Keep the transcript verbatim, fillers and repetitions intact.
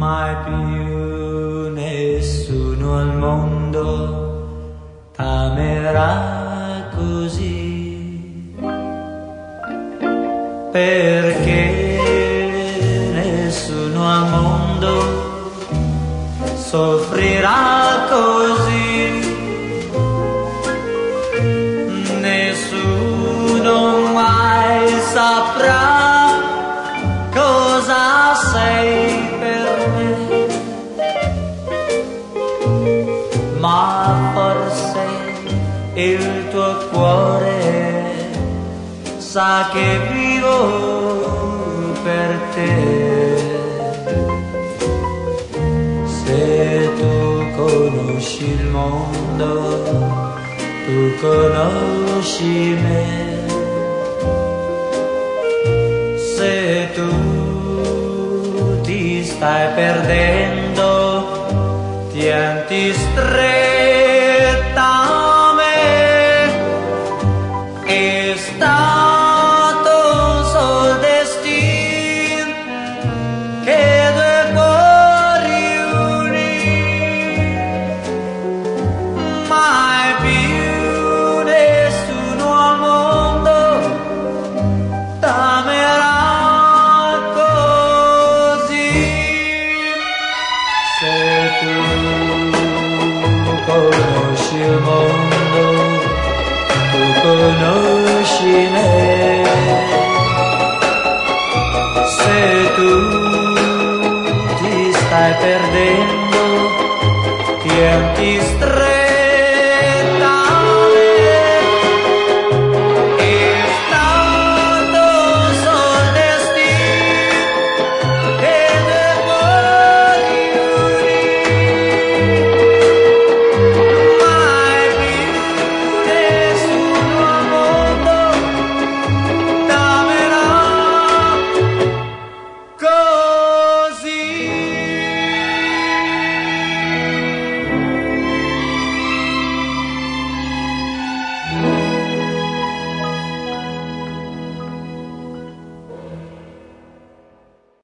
mai più nessuno al mondo t'amerà così, perché nessuno al mondo soffrirà così, nessuno mai saprà cosa sei per me, ma forse il tuo cuore sa che vivo per te. Se tu conosci il mondo, tu conosci me. Se tu ti stai perdendo, tienti stretta a me. È stato un sol destino che due cuori unì, mai più nessuno al mondo t'amerà così. Se tu conosci il mondo, tu conosci me. Se tu ti stai perdendo, tienti stretta